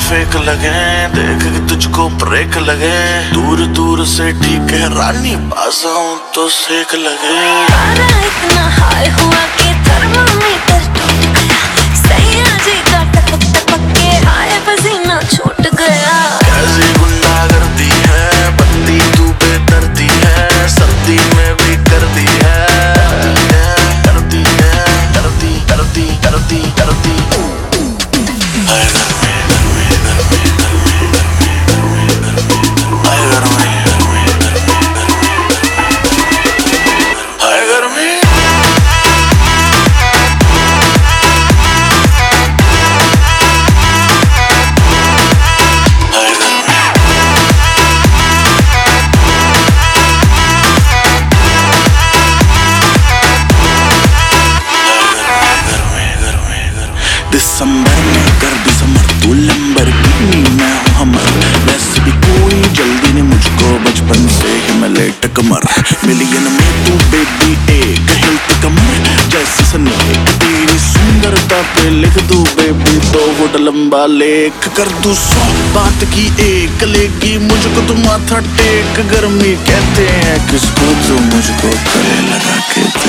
Fake लगे, देख के तुझको ब्रेक लगे। दूर दूर से ठीक है रानी, पास आऊं तो सेक लगे। पारा इतना हाई हुआ कि थर्मामीटर टूट गया। सैया जी का टपक टपक के हाय पसीना छूट गया। कैसी गुंडागर्दी है, बत्ती तू बेदर्दी है, सर्दी में भी कर दी है। करती है, करती करती करती करती हाय गर्मी गर्मी गर्मी गर्मी गर्मी गर्मी गर्मी हाय गर्मी गर्मी गर्मी हाय गर्मी। दिसंबर में कर दिसंबर, तू लैम्बोर्गिनी मैं हूँ हमर। वैसे भी कोई जल्दी नहीं मुझको, बचपन से ही मैं लेट कमर। मिलियन में तू बेबी एक हिलती कमर जैसे स्नेक। तेरी सुंदरता पे लिख दूं बेबी 2 फुट लंबा लेख। कर दूं 100 बात की एक, लेगी मुझको तू माथा टेक। गर्मी कहते हैं किसको, तू मुझको गले लगा के